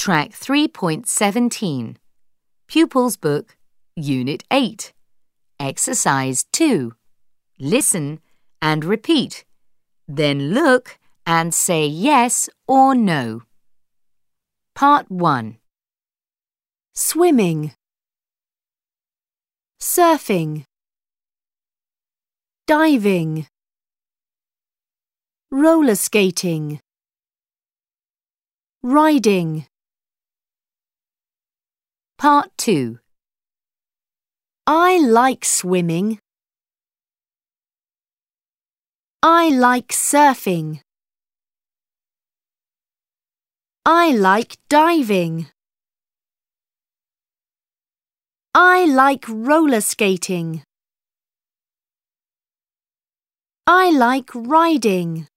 Track 3.17. Pupils Book, Unit 8. Exercise 2. Listen and repeat. Then look and say yes or no. Part 1. Swimming, surfing, diving, roller skating, riding. Part 2. I like swimming. I like surfing. I like diving. I like roller skating. I like riding.